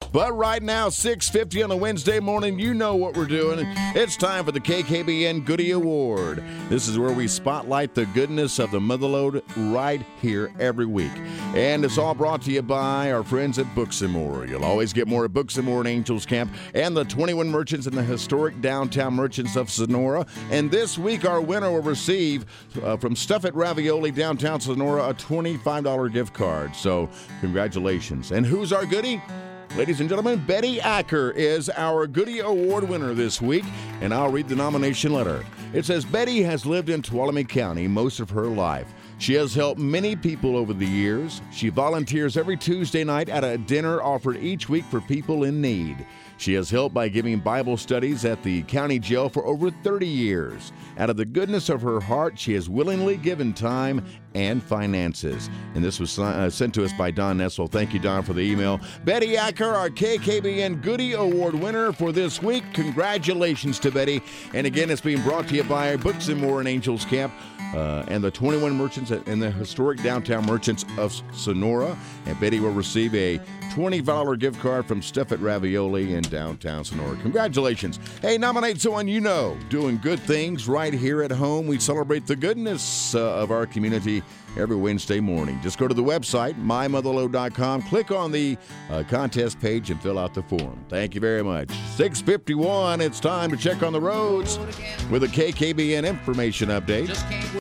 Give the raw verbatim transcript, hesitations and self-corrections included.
But right now, six fifty on a Wednesday morning, you know what we're doing. It's time for the K K B N Goody Award. This is where we spotlight the goodness of the Motherlode right here every week. And it's all brought to you by our friends at Books and More. You'll always get more at Books and More at Angels Camp and the twenty-one merchants in the historic downtown merchants of Sonora. And this week, our winner will receive uh, from Stuff It Ravioli downtown Sonora a twenty-five dollars gift card. So congratulations. And who's our goodie? Ladies and gentlemen, Betty Acker is our Goody Award winner this week, and I'll read the nomination letter. It says, Betty has lived in Tuolumne County most of her life. She has helped many people over the years. She volunteers every Tuesday night at a dinner offered each week for people in need. She has helped by giving Bible studies at the county jail for over thirty years. Out of the goodness of her heart, she has willingly given time and finances. And this was uh, sent to us by Don Nessel. Thank you, Don, for the email. Betty Acker, our K K B N Goody Award winner for this week. Congratulations to Betty. And again, it's being brought to you by Books and More in Angels Camp uh, and the twenty-one merchants in the historic downtown merchants of Sonora. And Betty will receive a twenty-five dollars gift card from Stuff It Ravioli in downtown Sonora. Congratulations. Hey, nominate someone you know doing good things right here at home. We celebrate the goodness uh, of our community every Wednesday morning. Just go to the website, my motherlode dot com, click on the uh, contest page and fill out the form. Thank you very much. six fifty-one, it's time to check on the roads with a K K B N information update.